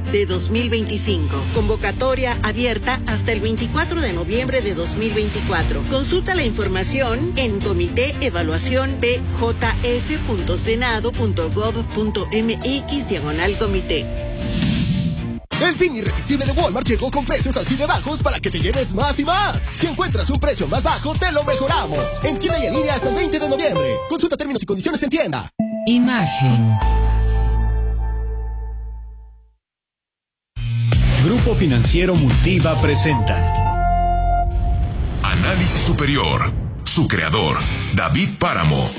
de 2025. Convocatoria abierta hasta el 24 de noviembre de 2024. Consulta la información en comitéevaluación.pjf.senado.gov.mx/comité. El fin irresistible de Walmart llegó con precios así de bajos para que te lleves más y más. Si encuentras un precio más bajo, te lo mejoramos. En tienda y en línea hasta el 20 de noviembre. Consulta términos y condiciones en tienda. Imagen. Grupo Financiero Multiva presenta Análisis Superior. Su creador, David Páramo.